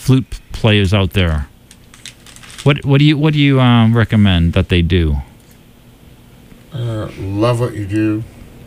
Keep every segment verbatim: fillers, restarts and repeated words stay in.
flute players out there? What what do you what do you um, recommend that they do? Uh, love what you do.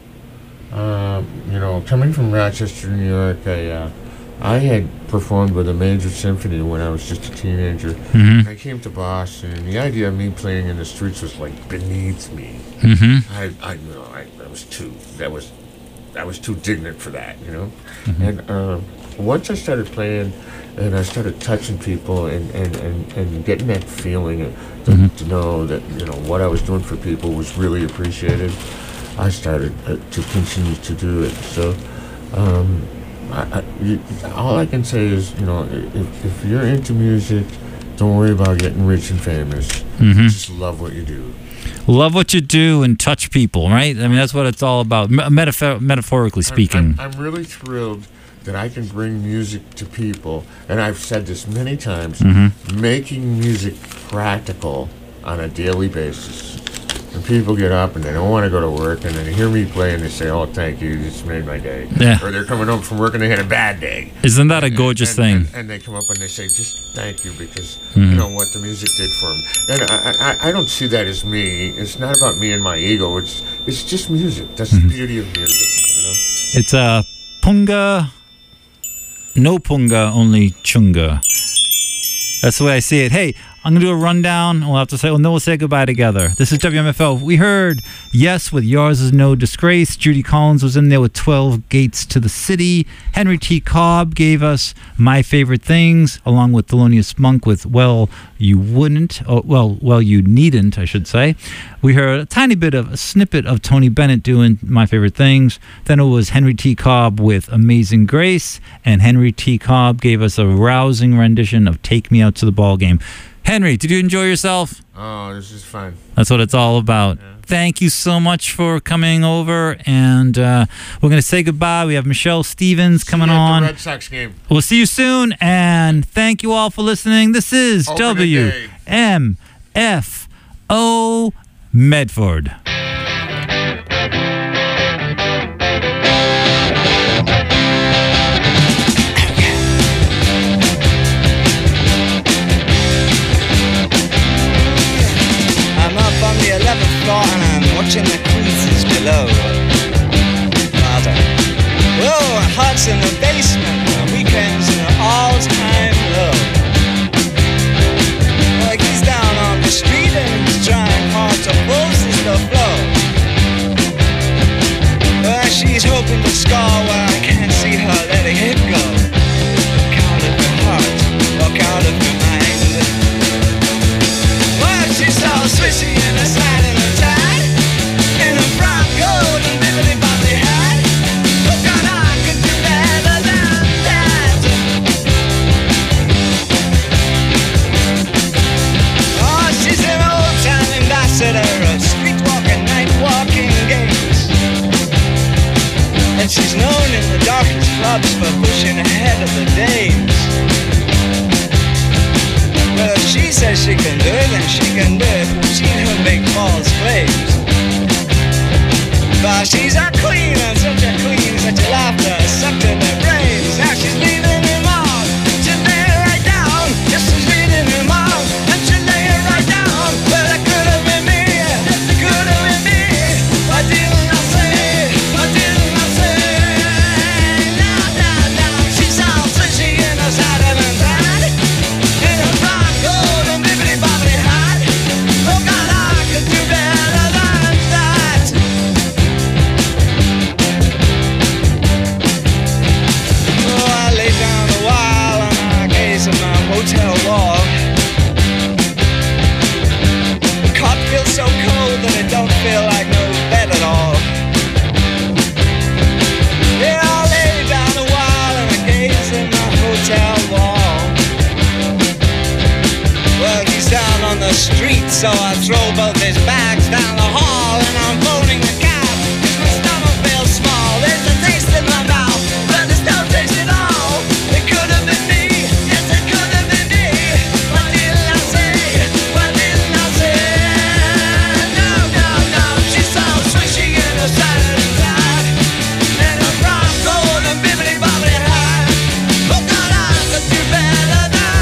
Um, you know, coming from Rochester, New York, I uh, I had performed with a major symphony when I was just a teenager. Mm-hmm. I came to Boston, and the idea of me playing in the streets was like beneath me. Mm-hmm. I, I, you know, I, I was too, that was, I was too dignant for that, you know. Mm-hmm. And uh, once I started playing, and I started touching people, and, and, and, and getting that feeling to, Mm-hmm. to know that, you know, what I was doing for people was really appreciated, I started uh, to continue to do it. So. Um, I, I, you, all I can say is, you know, if, if you're into music, don't worry about getting rich and famous. Mm-hmm. Just love what you do. Love what you do and touch people, right? I mean, that's what it's all about, metaphor- metaphorically speaking. I'm, I'm, I'm really thrilled that I can bring music to people, and I've said this many times, Mm-hmm. making music practical on a daily basis. And people get up and they don't want to go to work, and then they hear me play and they say, "Oh, thank you, you just made my day." Yeah. Or they're coming home from work and they had a bad day. Isn't that a gorgeous and, thing? And, and they come up and they say, "Just thank you, because Mm-hmm. you know what the music did for them." And I, I, I don't see that as me. It's not about me and my ego. It's it's just music. That's Mm-hmm. the beauty of music, you know. It's a uh, punga, no punga, only chunga. That's the way I see it. Hey, I'm going to do a rundown. We'll have to say, well, no, we'll say goodbye together. This is W M F L. We heard Yes with Yours Is No Disgrace. Judy Collins was in there with twelve Gates to the City. Henry T. Cobb gave us My Favorite Things, along with Thelonious Monk with Well, You Wouldn't. Oh, well, well, You Needn't, I should say. We heard a tiny bit of a snippet of Tony Bennett doing My Favorite Things. Then it was Henry T. Cobb with Amazing Grace. And Henry T. Cobb gave us a rousing rendition of Take Me Out to the Ball Game. Henry, did you enjoy yourself? Oh, this is fun. That's what it's all about. Yeah. Thank you so much for coming over, and uh, we're going to say goodbye. We have Michelle Stevens coming See you at on. the Red Sox game. We'll see you soon, and thank you all for listening. This is Open W M F O Medford. eleventh floor and I'm watching the cruises below. Father. Whoa, hearts in the basement, the weekends in an all-time low. Like he's down on the street and he's trying hard to force his the flow. Well, she's hoping to scar where I can't see her letting it go. Walk out of her heart, walk out of her mind. Well, she's so swishy in the side and the tide, in a brown gold and bibbly bobbly hat. Oh God, I could do better than that. Oh, she's an old-time ambassador of street-walking, night-walking games, and she's known in the darkest clubs for pushing ahead of the dames. Well, if she says she can do it, then she can do it. She don't make false claims. But she's a queen, and such a queen, such a laughter sucked in their brains. Now she's leading him on, she'll lay it right down. Yes, she's leading him on, and she'll lay it right down. Well, that could have been me, yes, it could have been me. Why didn't I say, why didn't I say? Now, now, now, she's all swishy in the side of her side, in a brown gold and bibbly bobbly hat. Oh God, I could do better than that. Oh, I lay down a while and I gaze at my hotel wall. The cot feels so cold that it don't feel like no bed at all. Yeah, I lay down a while and I gaze at my hotel wall. Well, he's down on the street, so I throw both his bags down the hall, and I'm phoning the cab, 'cause my stomach feels small. There's a taste in my mouth, but there's no taste at all. It could have been me, yes, it could have been me. What didn't I say? What didn't I say? No, no, no, she's so swishy in her side and side, and her brown gold and bibbly bobbly hat. Oh God, I could do better than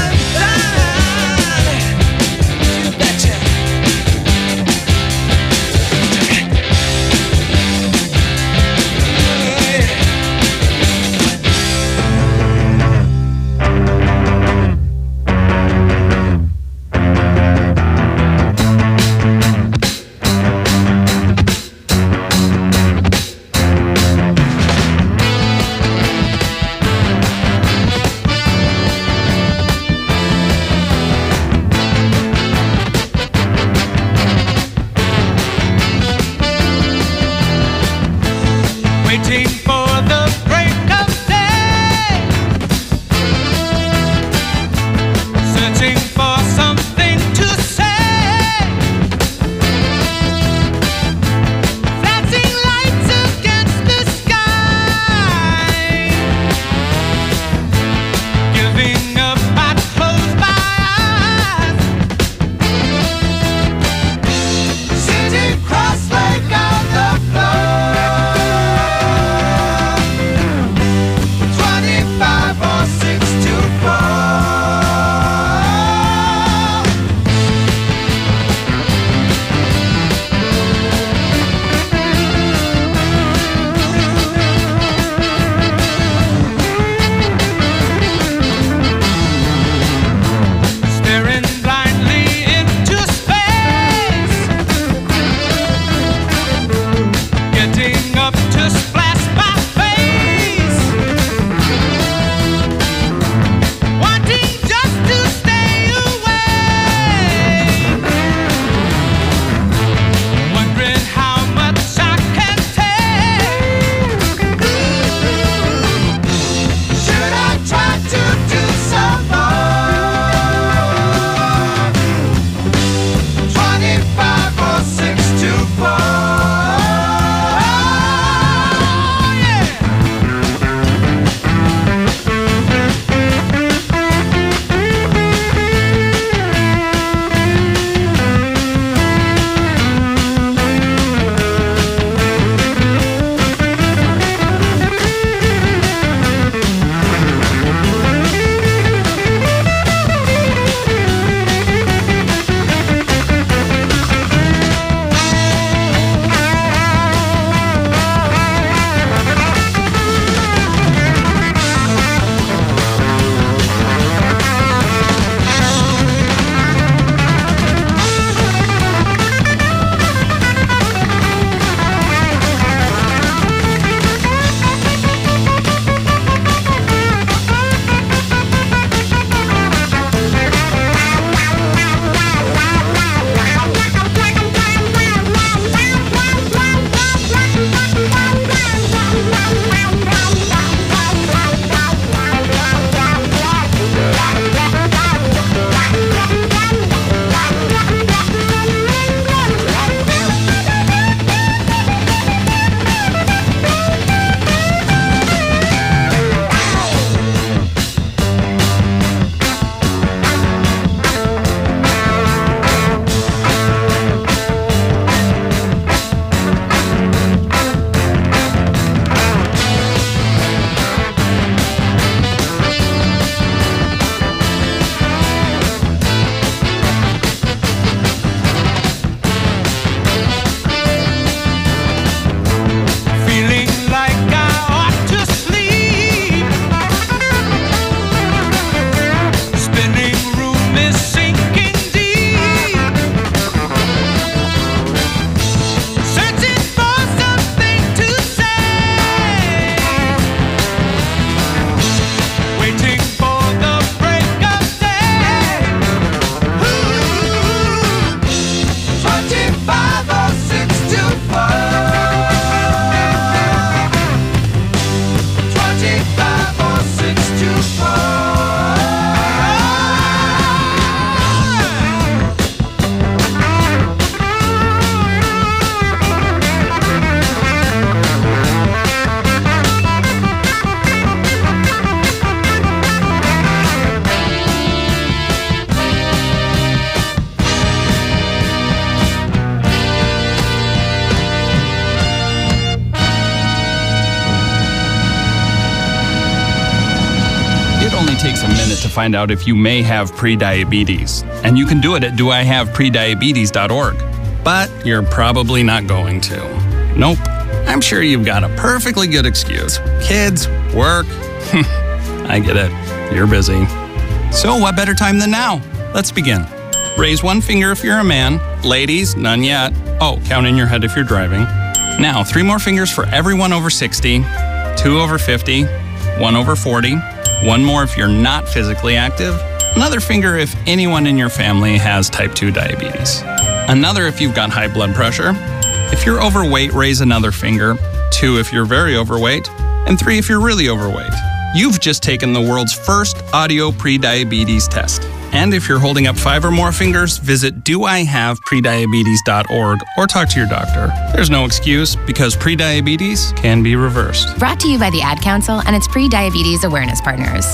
takes a minute to find out if you may have prediabetes. And you can do it at do I have prediabetes dot org. But you're probably not going to. Nope. I'm sure you've got a perfectly good excuse. Kids, work. I get it. You're busy. So what better time than now? Let's begin. Raise one finger if you're a man. Ladies, none yet. Oh, count in your head if you're driving. Now, three more fingers for everyone over sixty, two over fifty, one over forty, one more if you're not physically active, another finger if anyone in your family has type two diabetes, another if you've got high blood pressure. If you're overweight, raise another finger, two if you're very overweight, and three if you're really overweight. You've just taken the world's first audio prediabetes test. And if you're holding up five or more fingers, visit do I have prediabetes dot org or talk to your doctor. There's no excuse because prediabetes can be reversed. Brought to you by the Ad Council and its pre-diabetes awareness partners.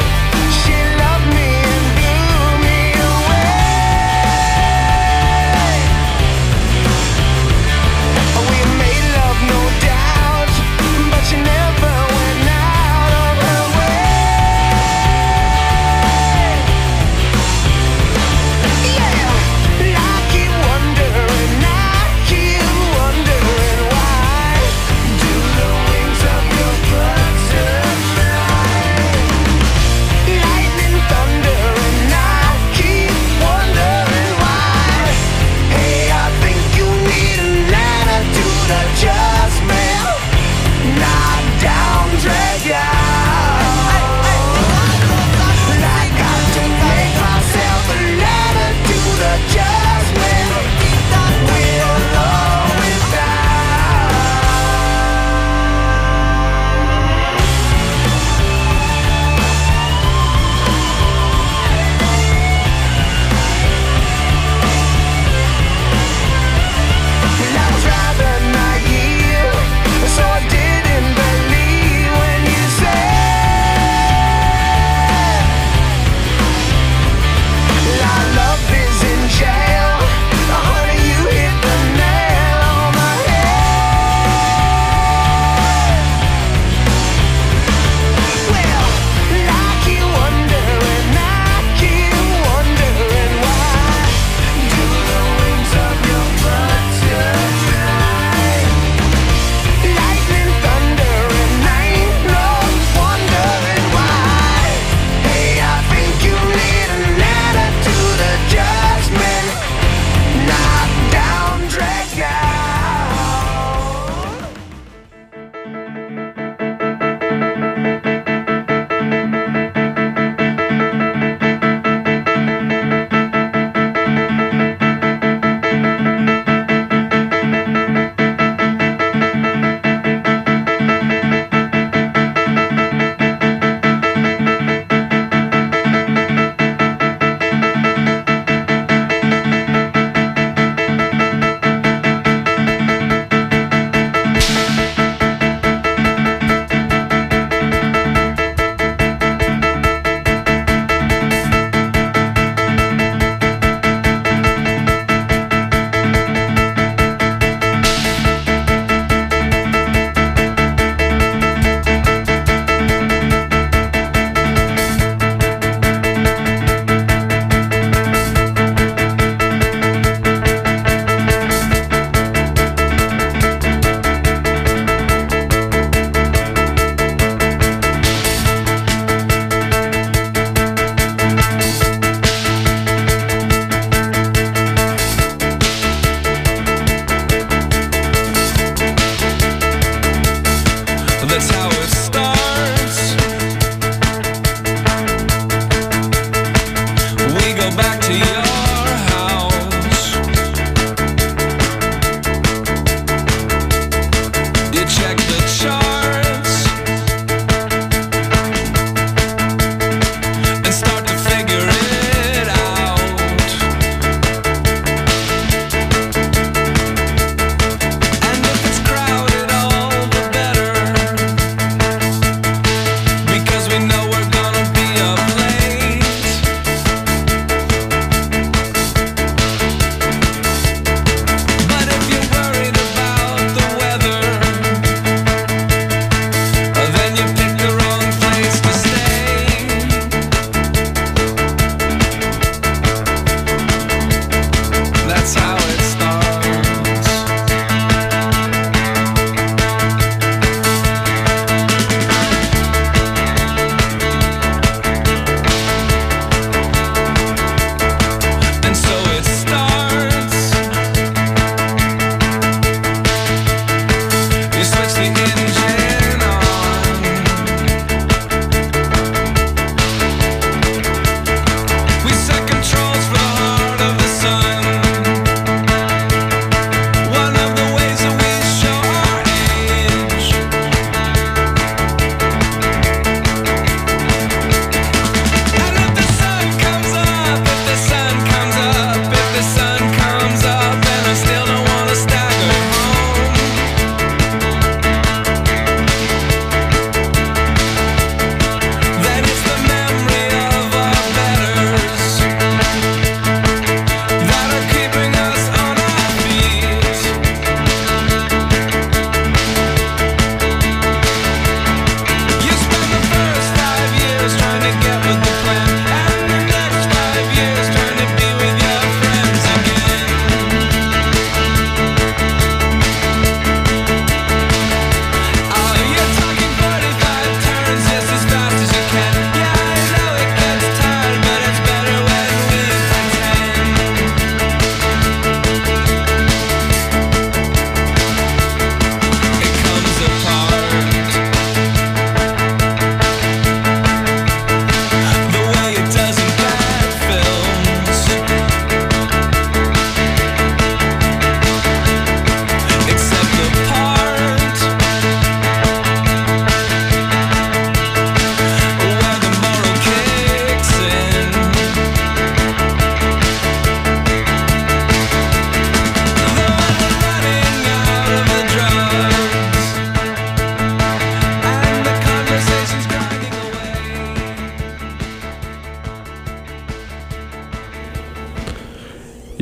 She loved me and blew me away.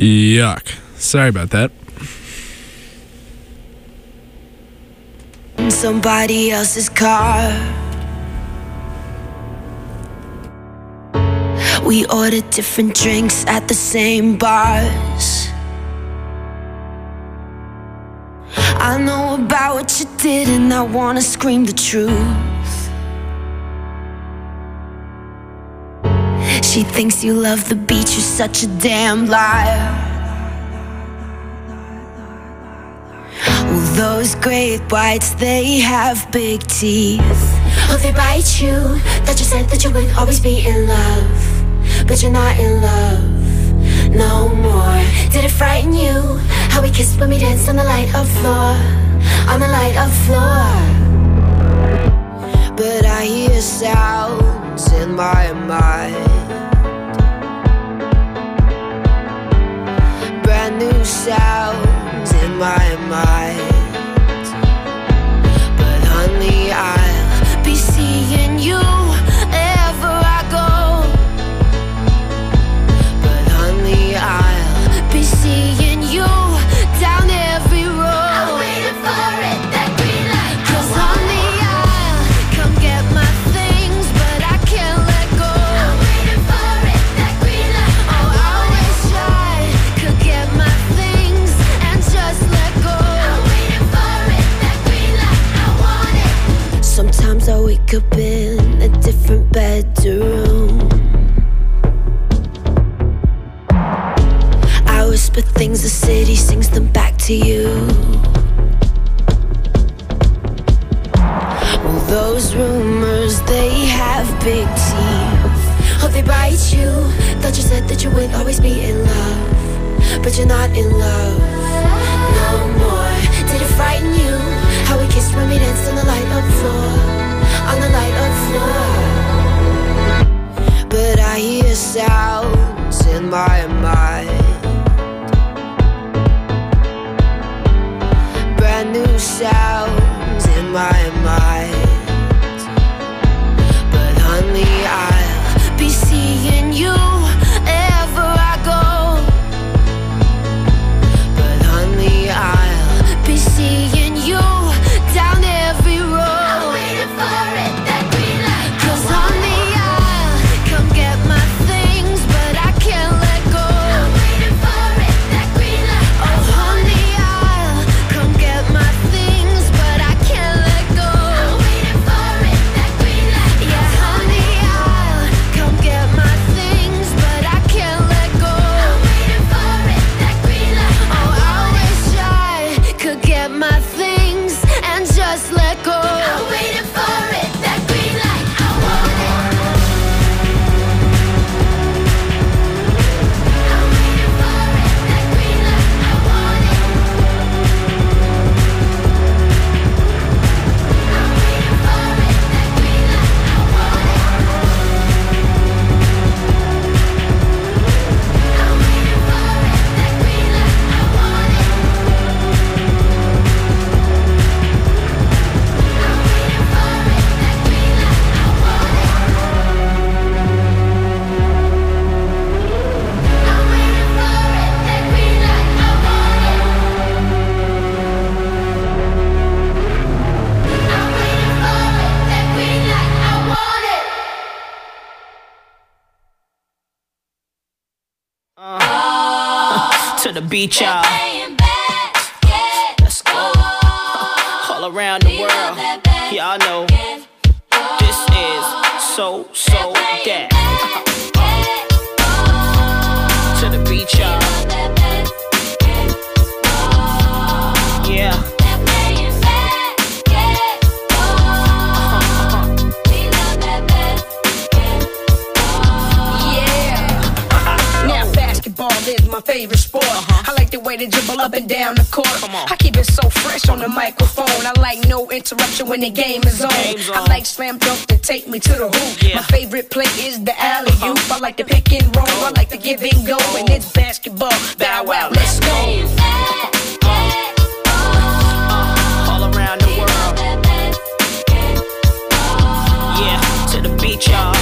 Yuck. Sorry about that. In somebody else's car, we ordered different drinks at the same bars. I know about what you did and I wanna scream the truth. She thinks you love the beach, you're such a damn liar. Well, those great whites, they have big teeth. Oh, they bite you. That you said that you would always be in love, but you're not in love no more. Did it frighten you how we kissed when we danced on the light of floor, on the light of floor? But I hear sounds in my mind, brand new sounds in my mind. But honey, I'll be seeing you wherever I go. But honey, I'll be seeing you down every road. I'm waiting for it, that green light. 'Cause honey, I'll come get my things, but I can't let go. I'm waiting for it, that green light. Oh, I wish I could get my things and just let go. I'm waiting for it, that green light. I want it. Sometimes I wake up in a different bedroom. I whisper things, the city sings them back to you. Well, those rumors, they have big teeth. Oh, they bite you. Thought you said that you would always be in love, but you're not in love no more. Did it frighten you how we kissed when we danced on the light of floor, on the light of floor? But I hear sounds in my mind, brand new sounds in my mind. But honey, I'll be seeing you wherever I go. But honey, I'll be seeing you down every road. I'm waiting for it, that green light. 'Cause honey, I'll come get my things, but I can't let go. I'm waiting for it, that green light. Oh, honey, I'll come get my things, but I can't let go. I'm waiting for it, that green light. Yeah, honey, I'll come get my things, but I can't let go. I'm waiting for it, that green light. Oh, I wish I could get my things and just let go. I'm waiting for it, that green light. I want it. I'm waiting for it, that green light. I want it. I'm waiting for it, that green light. I want it. I'm waiting for it, that green light. I want it. To the beach, y'all. Let's go. All around the world, y'all know this is so, so that. To the beach, y'all. Yeah. Now basketball is my favorite sport. Uh-huh. I like the way they dribble up and down the court. I keep it so fresh on the microphone. I like no interruption when the game is on. on. I like slam dunk to take me to the hoop. Yeah. My favorite play is the alley-oop. Uh-huh. I like the pick and roll. I like the give and go. And it's basketball. Bow wow, let's go. All around the world. Yeah, to the beach, y'all.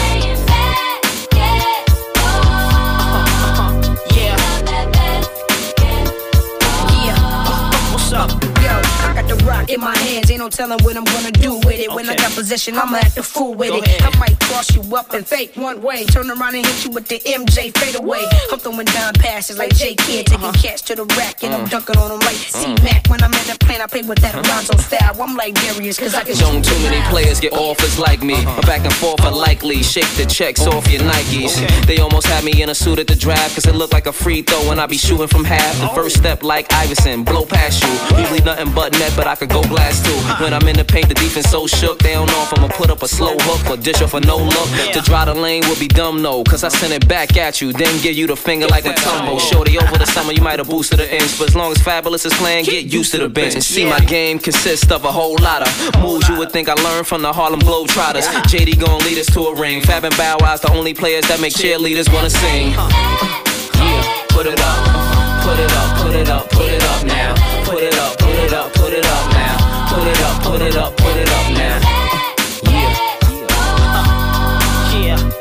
yo, I got the rock in my hands, ain't no telling what I'm gonna do with it. When I got possession, I'ma act a fool with it. I might cross you up and fake one way, turn around and hit you with the M J fadeaway. I'm throwing down passes like J Kidd, taking cats to the rack, and I'm dunking on them like C-Mac. When I'm in the plane, I play with that Alonzo style. I'm like Darius, cause I can Don't too many players get offers like me. I'm back and forth are likely. Shake the checks off your Nikes. They almost had me in a suit at the draft, cause it looked like a free throw when I be shooting from half. The first step like Iverson, blow past you. Usually nothing but net, but I could go glass too. When I'm in the paint, the defense so shook, they don't know if I'ma put up a slow hook or dish off a no look. To dry the lane would be dumb, no, cause I send it back at you, then give you the finger like a tumble. Shorty, over the summer you might have boosted an inch, but as long as Fabulous is playing, get used to the bench. And see, my game consists of a whole lot of moves you would think I learned from the Harlem Globetrotters. J D gon' lead us to a ring. Fab and Bow Wow's the only players that make cheerleaders wanna sing. Yeah, put it up, put it up, put it up, put it up now. Put it up, put it up, put it up now. Put it up, put it up, put it up now. Yeah. Yeah.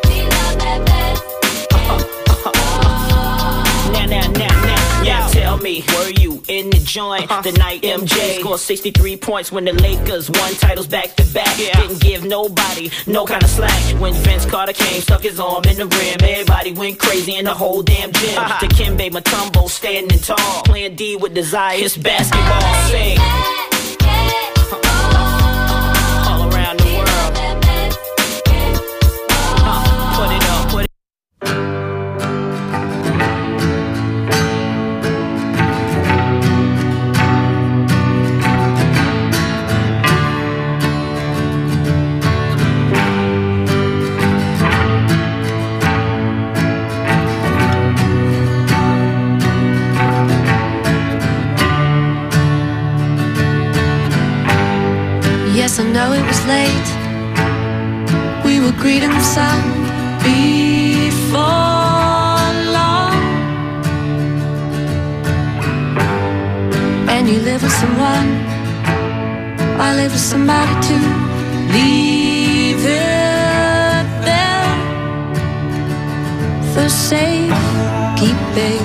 Now, now, now, now, yeah. Tell me, were you in the joint the night M J scored sixty-three points when the Lakers won titles back to back? Didn't give nobody no kind of slack. When Vince Carter came, stuck his arm in the rim, everybody went crazy in the whole damn gym. Dikembe Mutombo standing tall, playing D with desire. It's basketball. Sing. All around the world. Put it up, put it up. Yes, I know it was late. We were greeting the sun before long. And you live with someone, I live with somebody too. Leave it there for safekeeping.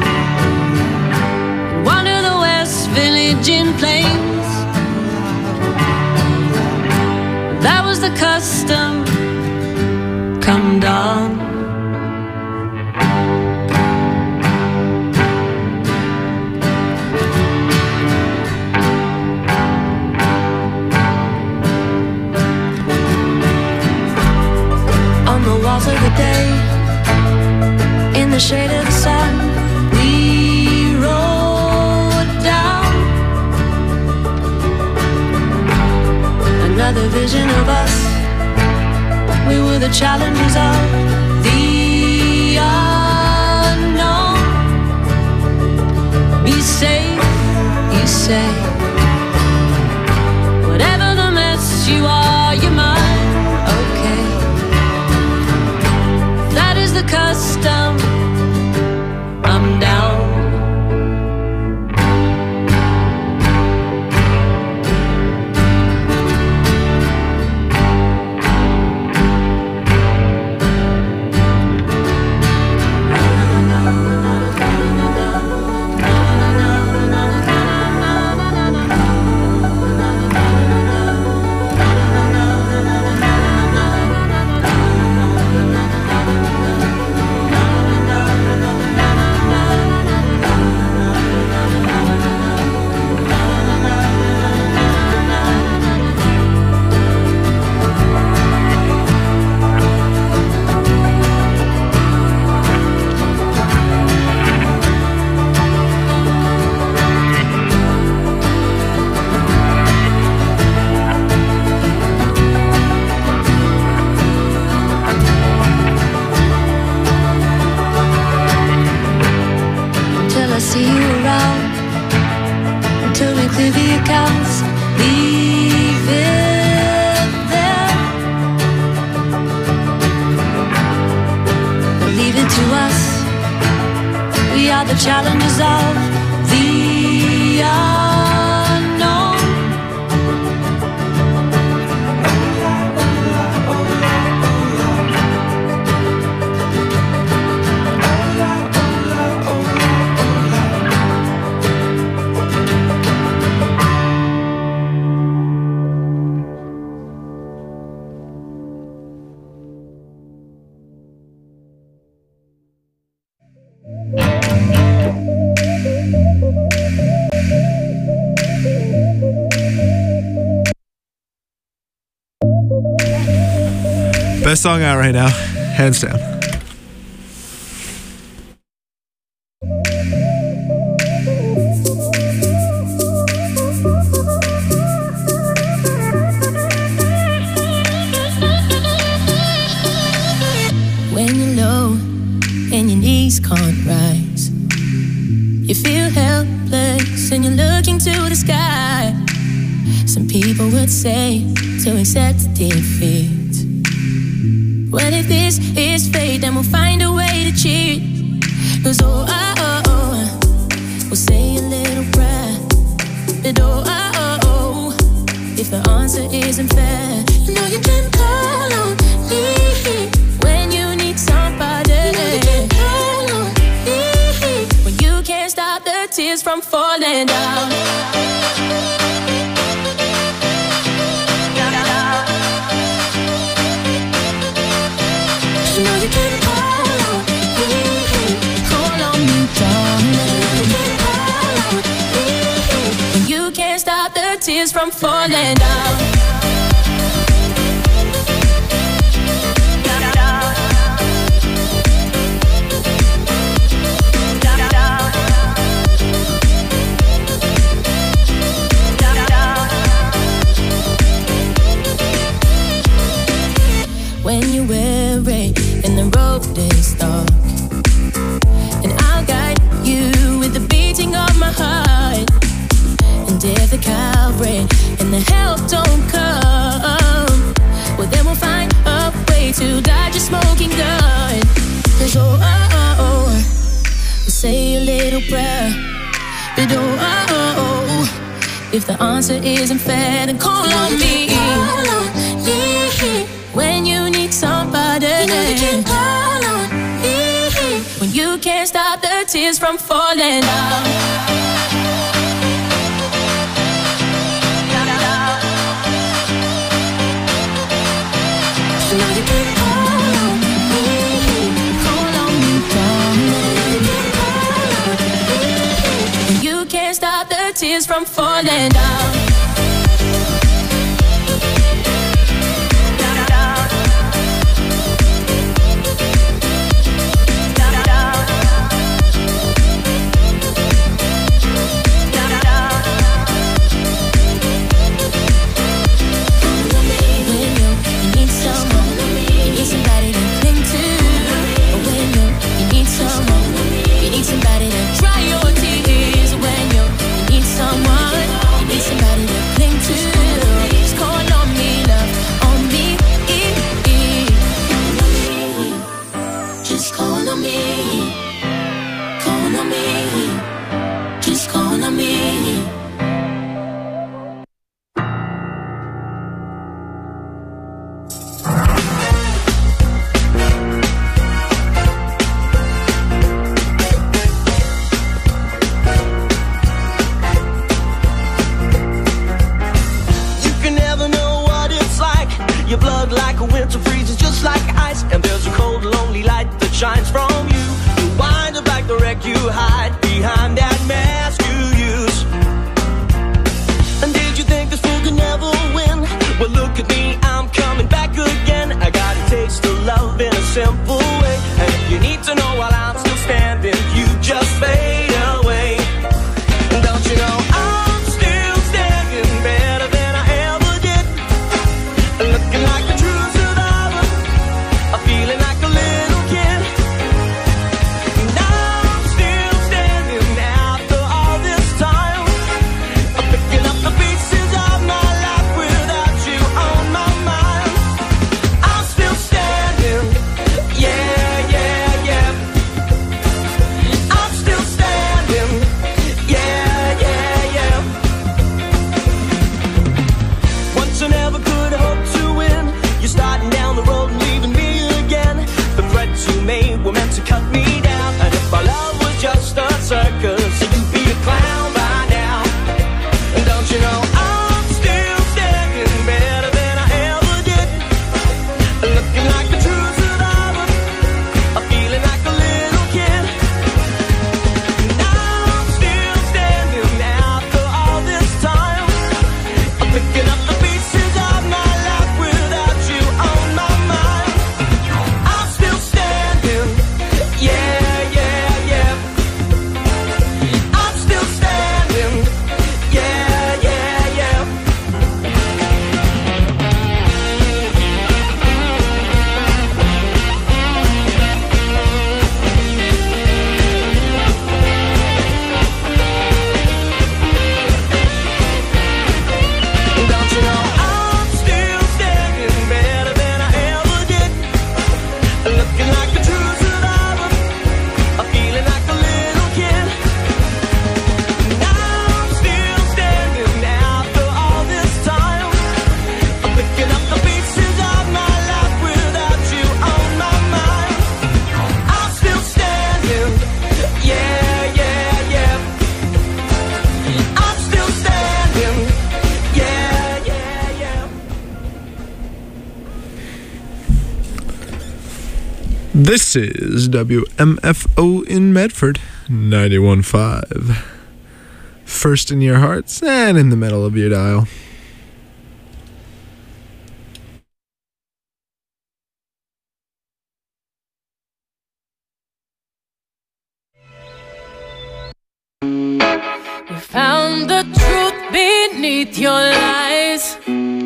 Wander the West Village in Plains. That was the custom, come dawn. On the walls of the day, in the shade of the sun, we rode down. Another vision of us, we were the challengers of the unknown. Be safe, you say. Whatever the mess you are, you're mine, okay. That is the custom, I'm down. The challenges of the unknown. Best song out right now, hands down. When you're low and your knees can't rise, you feel helpless and you're looking to the sky. Some people would say to accept defeat. What if this is fate? Then we'll find a way to cheat. Cause oh, oh, oh, oh, we'll say a little prayer. But oh, oh, oh, oh, if the answer isn't fair, you know you can call on me when you need somebody. You know you can call on me when you can't stop the tears from falling down. You know you can call on me, call on me, darling. You can call on me when you can't stop the tears from falling down. When you're weary and the road is dark, and I'll guide you with the beating of my heart. And if the Calvary and the help don't come, well then we'll find a way to dodge a smoking gun. Cause oh, oh, oh, oh, we'll say a little prayer. But oh, oh, oh, oh, if the answer isn't fair, then call on me. Call on me when you need somebody. You know you can call on me when you can't stop the tears from falling down. You know you can call on me, call on me, darling. You can call on me when you can't stop the tears from falling down. Somebody to dry your tears when you need someone. You need somebody to cling to. Just call on me, love, on me. Just call on me. Call on me. Just call on me. Your blood like a winter freezes just like ice, and there's a cold lonely light that shines from you. You wind up like the wreck you hide behind that mask you use. And did you think this fool could never win? Well look at me, I'm coming back again. I got a taste of love in a simple way, and if you need to know while I'm still standing, you just fade away. And don't you know I'm still standing better than I ever did, looking like a true survivor, I'm feeling like a little kid. And I'm still standing now This is W M F O in Medford, ninety-one point five. First in your hearts and in the middle of your dial. You found the truth beneath your lies,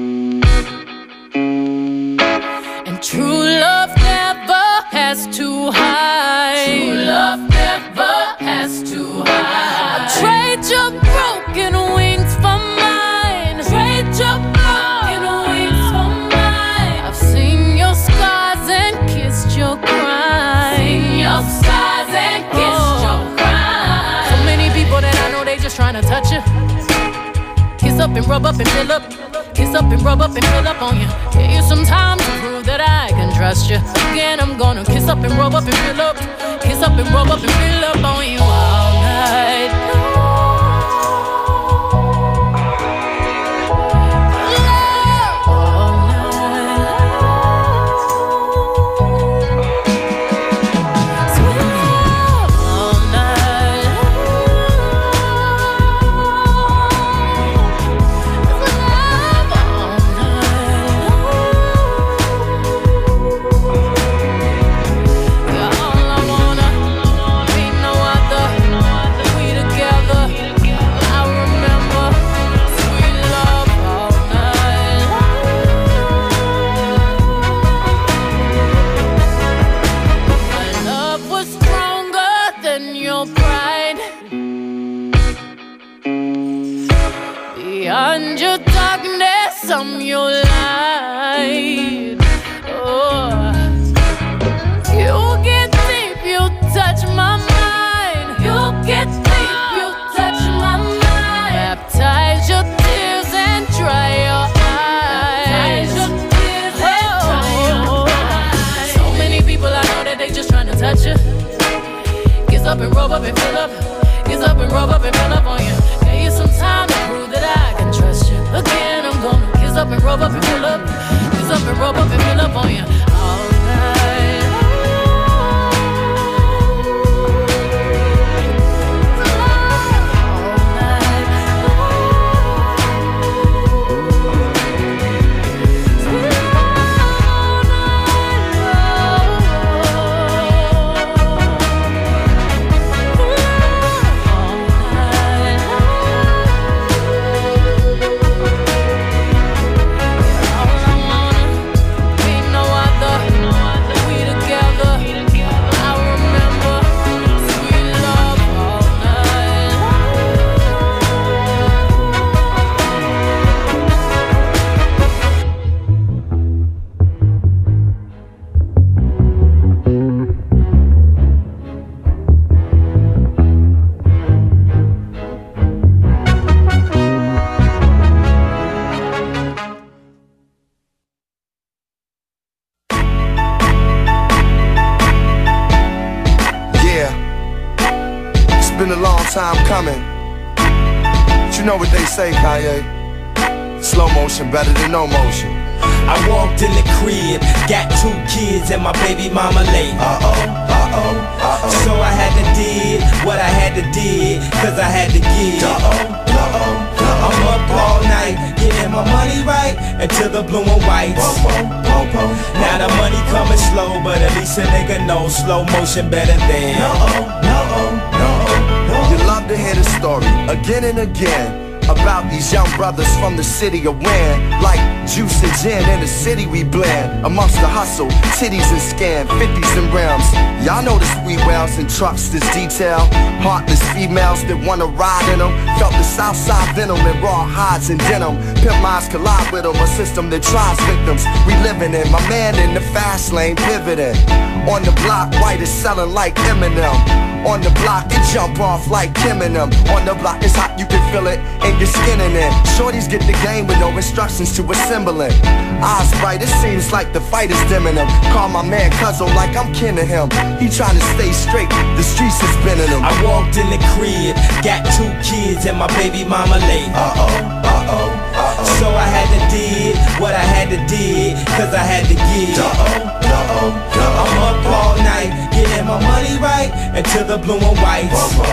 and true love never has to hide. True love never has to hide. I'll trade your broken wings for mine. Trade your broken wings for mine. I've seen your scars and kissed your cries. Seen your scars and kissed your cries. So many people that I know, they just trying to touch you. Kiss up and rub up and fill up. Kiss up and rub up and fill up on you. Give you some time to prove that I can trust you. Again, I'm gonna kiss up and rub up and fill up. Kiss up and rub up and fill up on you all night long. Beyond your darkness, I'm your light. Oh, you get deep, you touch my mind. You get deep, you touch my mind. Baptize your tears and dry your eyes. Baptize your tears and dry your eyes. So many people I know that they just trying to touch you. Kiss up and rub up and fill up. Kiss up and rub up and fill up on you. Give you some time to prove that I can trust you. Again, I'm gonna kiss up and rub up and fill up. Kiss up and rub up and fill up on you all night. Time coming. But you know what they say, Kanye? Slow motion better than no motion. I walked in the crib, got two kids and my baby mama late. Uh-oh, uh-oh, uh-oh. So I had to did what I had to did, cause I had to give. Uh-oh, uh-oh, uh-oh. I'm up all night, getting my money right until the blue and whites. Now the money coming slow, but at least a nigga knows slow motion better than. Uh-oh, uh-oh. You love to hear the story again and again about these young brothers from the city of Wynn. Like juice and gin in the city we blend. Amongst the hustle, titties and scan, fifties and rims. Y'all know the sweet wells and trucks this detail. Heartless females that wanna ride in them. Felt the south side venom and raw hides and denim. Pimp minds collide with them, a system that tries victims. We living in, my man in the fast lane pivoting. On the block, white is selling like Eminem. On the block, it jump off like Kim and them. On the block, it's hot, you can feel it in your skin and in. Shorties get the game with no instructions to assemble it. Eyes bright, it seems like the fight is dimming them. Call my man Cuzzo like I'm kin to him. He trying to stay straight, the streets is spinning him. I walked in the crib, got two kids and my baby mama late. Uh-oh, uh-oh, uh-oh. So I had to did what I had to did, cause I had to give. Uh-oh, uh-oh. uh-oh, uh-oh. I'm up all night, getting my money right until the blue and whites.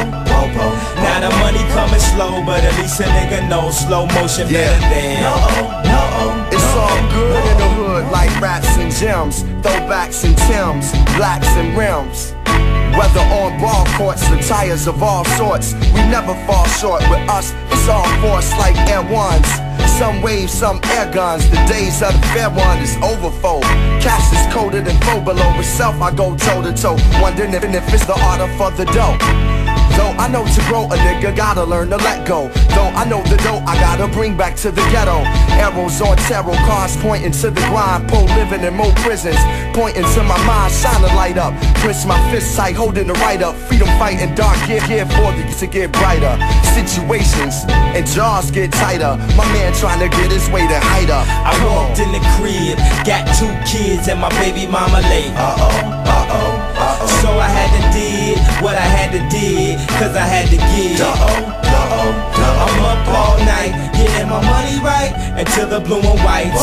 Now the money coming slow, but at least a nigga knows slow motion better than. No-oh, no-oh. It's all good in the hood, like rats and gems, throwbacks and Timbs, blacks and rims. Whether on ball courts or tires of all sorts, we never fall short. With us, it's all force like Air Ones. Some waves, some air guns. The days of the fair one is overfold. Cash is coded and foe below. With self, I go toe to toe, wondering if, if it's the order for the dough. Though I know to grow a nigga gotta learn to let go. Though I know the dough I gotta bring back to the ghetto. Arrows on tarot cards pointing to the grind. Pole living in more prisons, pointing to my mind. Shine a light up, clench my fist tight, holding the right up. Freedom fighting dark gear, gear for the to get brighter. Situations and jaws get tighter. My man trying to get his way to hide up. I walked in the crib, got two kids and my baby mama late. Uh-oh, uh-oh, uh-oh. So I had to did what I had to did, cause I had to give. Uh-oh, uh-oh, uh-oh. I'm up all night, getting my money right until the blue and whites.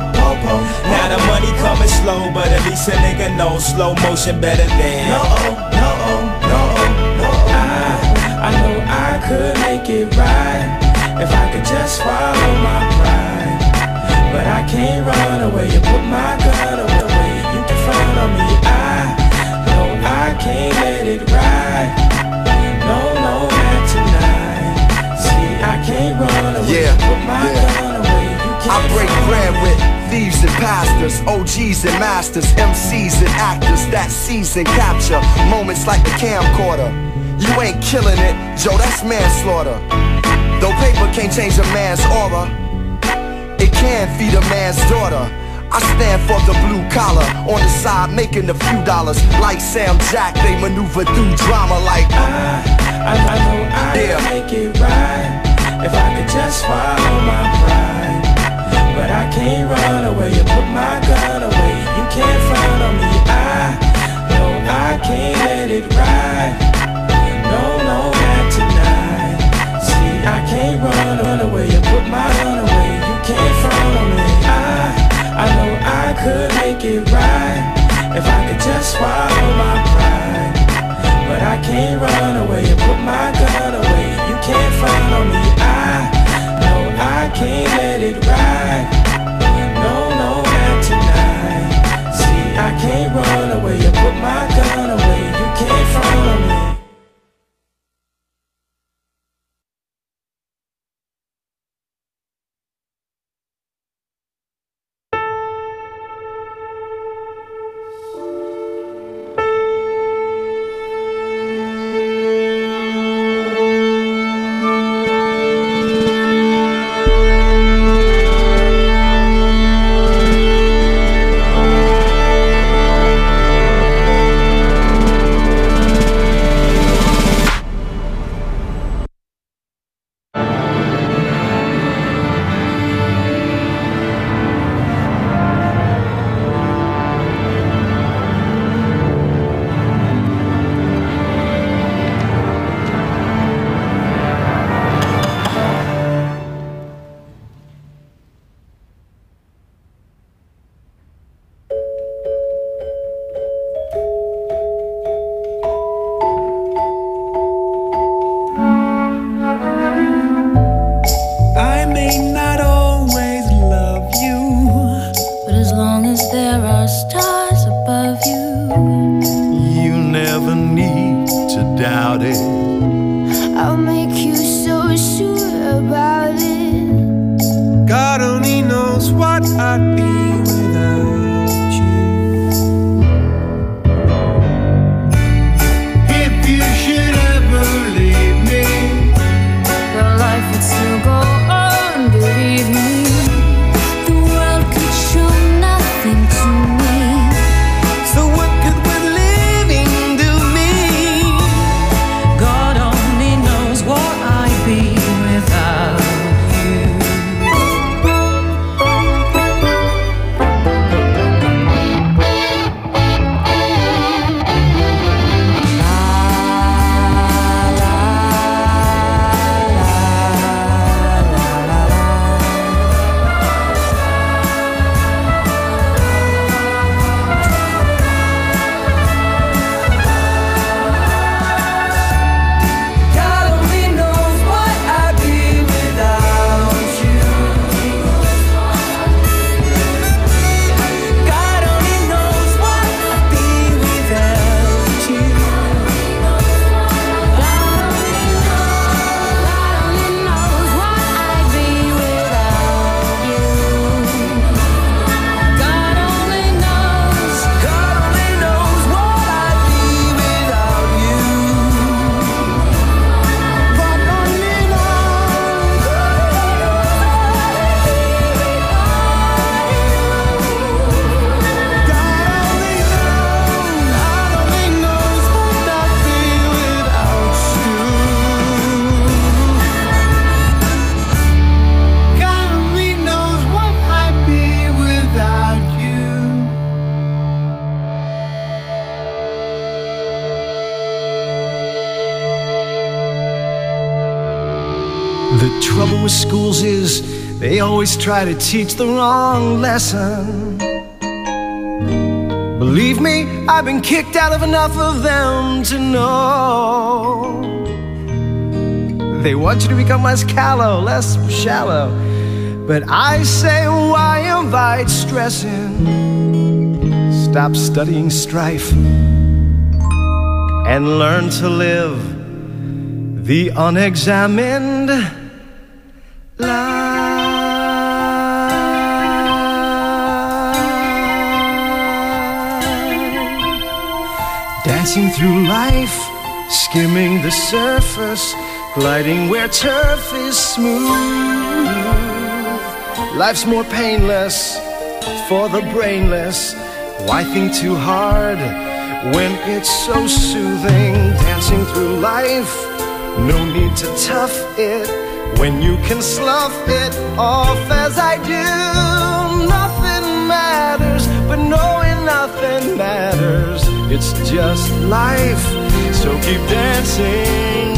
Now the money coming slow, but at least a nigga knows slow motion better than. No-oh, no-oh, no-oh, no-oh. I, I know I could make it right if I could just swallow my pride. But I can't run away, you put my gun away, you can front on me. I know I can't let it ride. No, no, not tonight. See, I can't run away, Yeah, you put my yeah. gun away, you can't I break front bread on me. with thieves and pastors, O Gs and masters, M Cs and actors that season capture moments like a camcorder. You ain't killing it, Joe, that's manslaughter. Though paper can't change a man's aura, it can feed a man's daughter. I stand for the blue collar, on the side making a few dollars. Like Sam Jack, they maneuver through drama like I, I, I know I Yeah. could make it right if I could just swallow my pride. But I can't run away, you put my gun away, you can't front on me. I know I can't let it ride. No, no, not tonight. See, I can't run, run away, you put my gun away, you can't front on me. I, I know I could make it right if I could just swallow my pride. But I can't run away, you put my gun away, you can't front on me. I know I can't let it ride. No, no, not tonight. See, I can't run away, you put my gun away, you can't front on me. I may not always love you, But as long as there are stars above you, you never need to doubt it. I'll make you so sure about it. God only knows what I'd be without you. If you should ever leave me, your life would still go on, believe me. The world could show nothing to me. so what could with living do me? God only knows what I'd be without you. teachers, they always try to teach the wrong lesson. Believe me, I've been kicked out of enough of them to know. They want you to become less callow, less shallow. But I say, why invite stress in? Stop studying strife and learn to live the unexamined life. Dancing through life, skimming the surface, gliding where turf is smooth. Life's more painless for the brainless. Why think too hard when it's so soothing? Dancing through life, no need to tough it when you can slough it off as I do. Nothing matters, but knowing nothing matters. It's just life, so keep dancing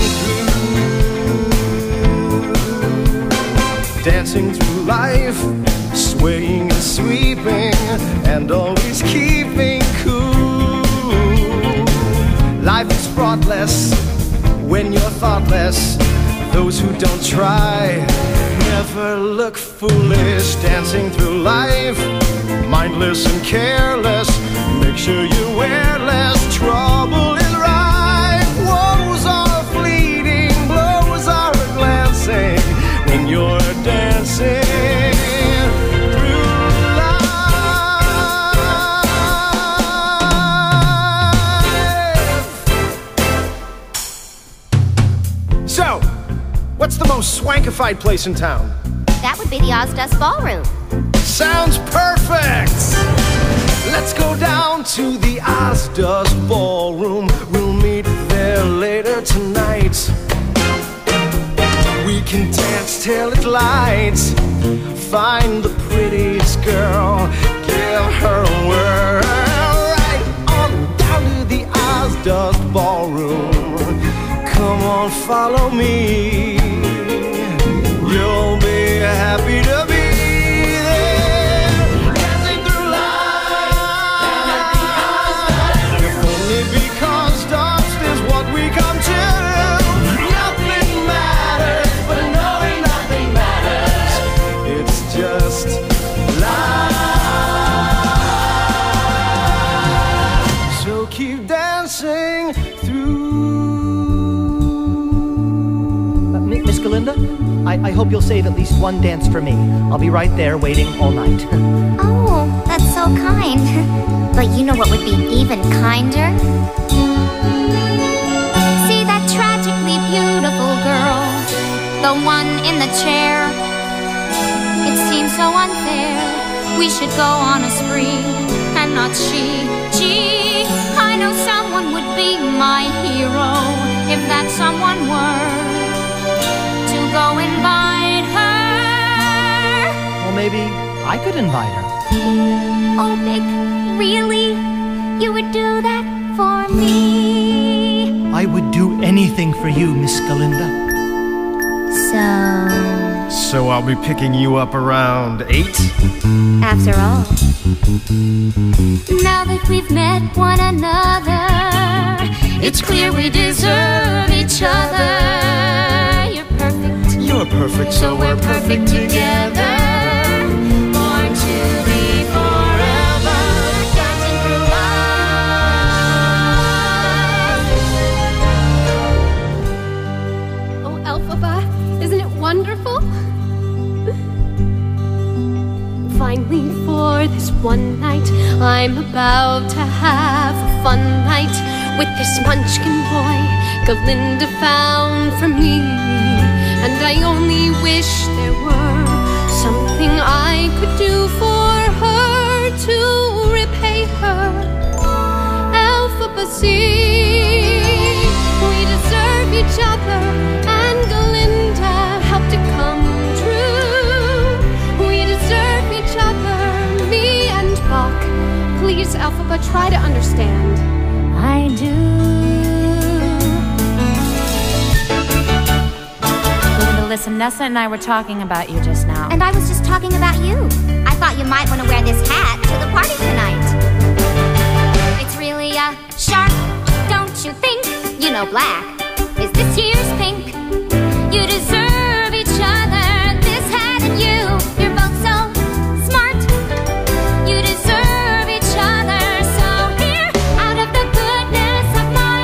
through. Dancing through life, swaying and sweeping, and always keeping cool. Life is fraughtless when you're thoughtless. Those who don't try never look foolish. Dancing through life, mindless and careless. Make sure you wear less. Trouble is rife. Woes are fleeting, blows are glancing when you're dancing through life. So, what's the most swankified place in town? That would be the Ozdust Ballroom. Sounds perfect! Let's go down to the Ozdust Ballroom. We'll meet there later tonight. We can dance till it lights. Find the prettiest girl, give her a whirl. Right on down to the Ozdust Ballroom. Come on, follow me. You'll be happy to be there. Dancing through life. If only because dust is what we come to. Nothing matters, but knowing nothing matters. It's just life. So keep dancing through. Miss Galinda, I, I hope you'll save at least one dance for me. I'll be right there waiting all night. Oh, that's so kind. But you know what would be even kinder? See that tragically beautiful girl, the one in the chair. It seems so unfair. We should go on a spree, and not she. Gee, I know someone would be my hero if that someone were go invite her. Well, maybe I could invite her. Oh, Vic, really? You would do that for me? I would do anything for you, Miss Galinda. So... So I'll be picking you up around eight? After all. Now that we've met one another, it's clear we deserve each other. You're perfect, so we're perfect together. Born to be forever, dancing through life. Oh, Elphaba, isn't it wonderful? Finally, for this one night, I'm about to have a fun night with this munchkin boy Galinda found for me. And I only wish there were something I could do for her to repay her. Elphaba, see, we deserve each other, and Galinda helped it come true. We deserve each other, me and Buck. Please, Elphaba, try to understand. I do. listen, Nessa and I were talking about you just now. And I was just talking about you. I thought you might want to wear this hat to the party tonight. It's really a shark, don't you think? You know black is this year's pink. You deserve each other, this hat and you. You're both so smart. You deserve each other. So here, out of the goodness of my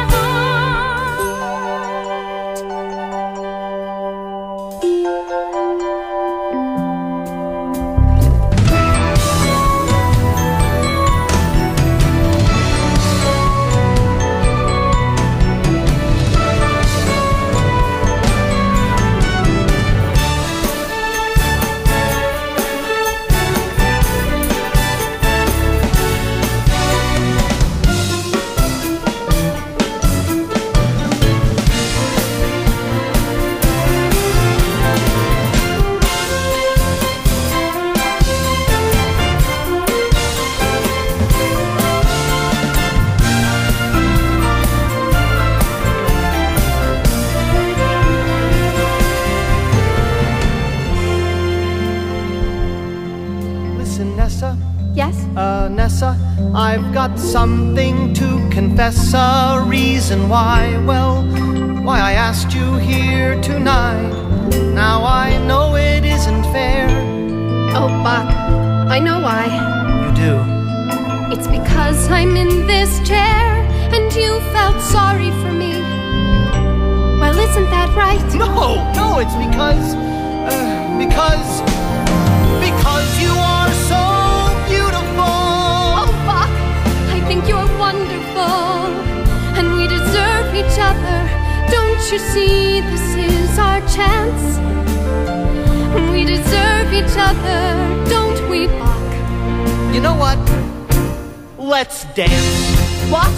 Listen, Nessa. Yes? Uh, Nessa, I've got something to confess. A reason why, well, why I asked you here tonight. Now I know it isn't fair. Oh, Buck, I know why. You do. It's because I'm in this chair and you felt sorry for me. Well, isn't that right? No, no, it's because, uh, because, because you are so beautiful. Oh, Buck, I think you're wonderful. And we deserve each other. Don't you see this is our chance? We deserve each other, don't we, Buck? You know what? Let's dance. What?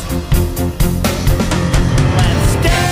Let's dance.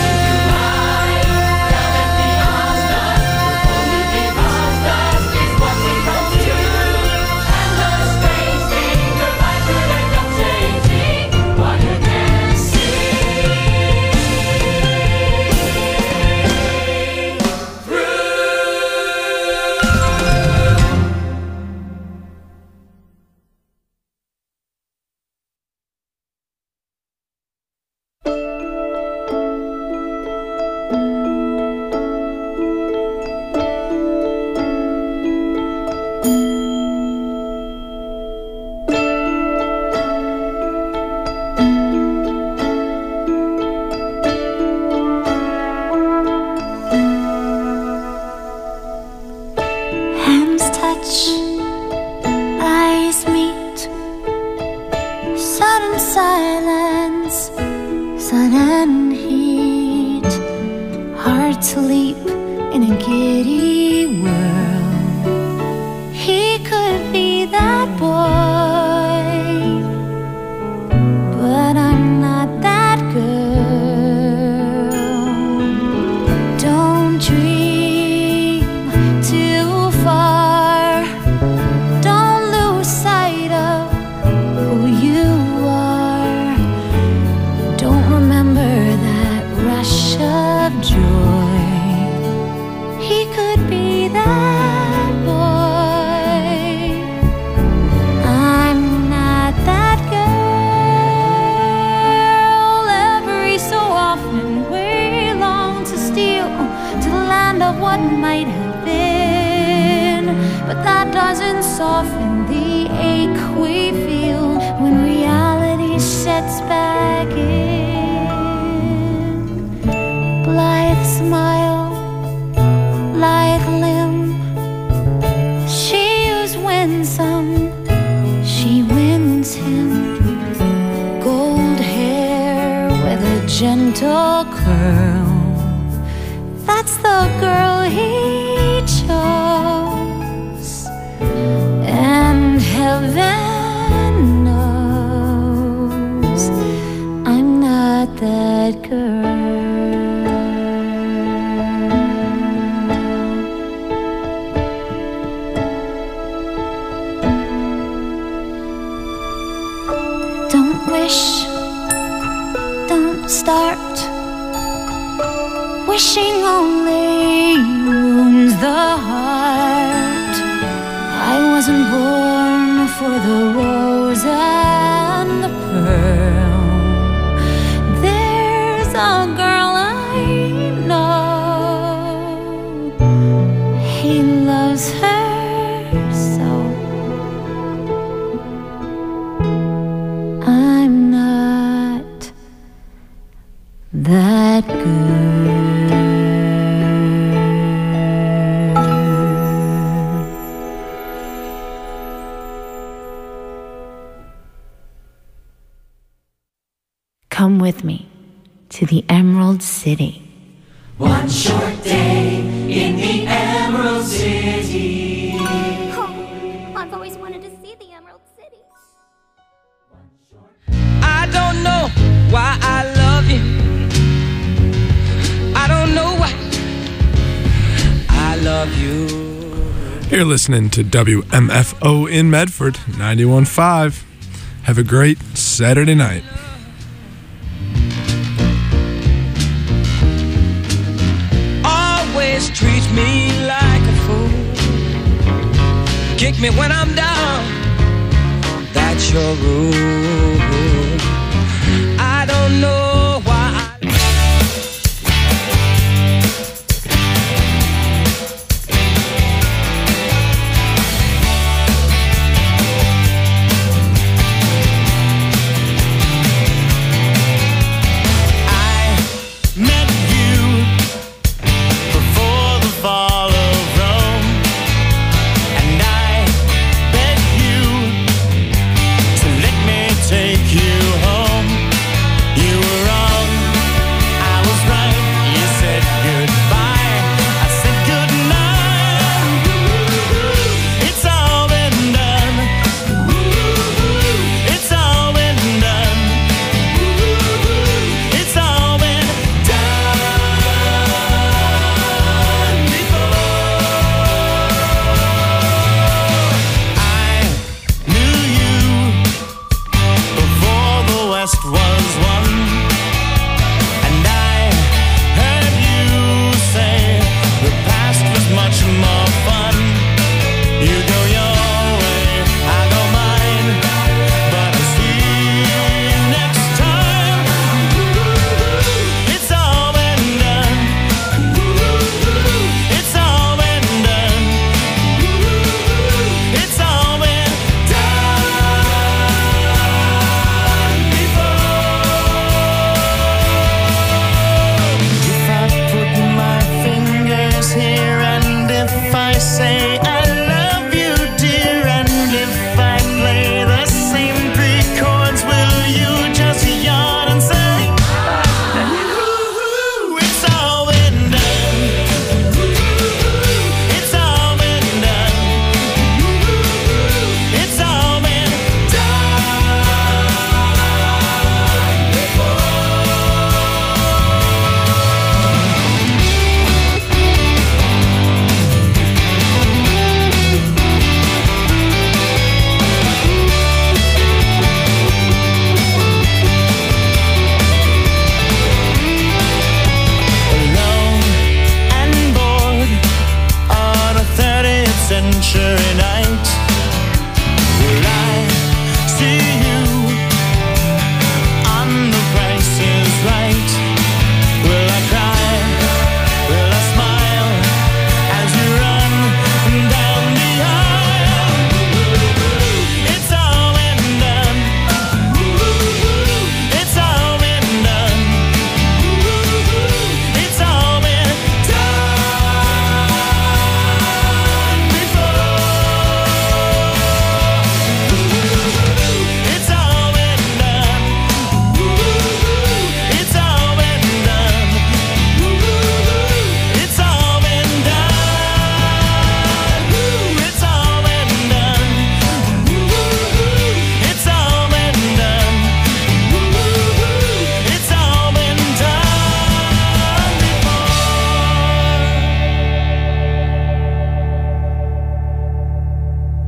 Hands touch, eyes meet, sudden silence, sudden heat, hearts leap in a giddy whirl. He could be that boy, but I'm not that girl. Don't dream too far. Don't lose sight of who you are. Don't remember that rush of joy. He could be that boy. I'm not that girl. Every so often we long to steal to the land of what might have been, but that doesn't soften the ache we feel when reality sets back in. Blithe smile, lithe limb, she who's winsome, she wins him. Gold hair with a gentle curl, that's the girl he chose. And heaven knows I'm not that girl. Don't wish, don't start wishing only you wasn't born for the rose and the pearl. There's a girl I know, he loves her so. I'm not that good. Come with me to the Emerald City. One short day in the Emerald City. Oh, I've always wanted to see the Emerald City. I don't know why I love you. I don't know why I love you. You're listening to W M F O in Medford, ninety-one point five. Have a great Saturday night. Always treats me like a fool. Kick me when I'm down. That's your rule. I don't know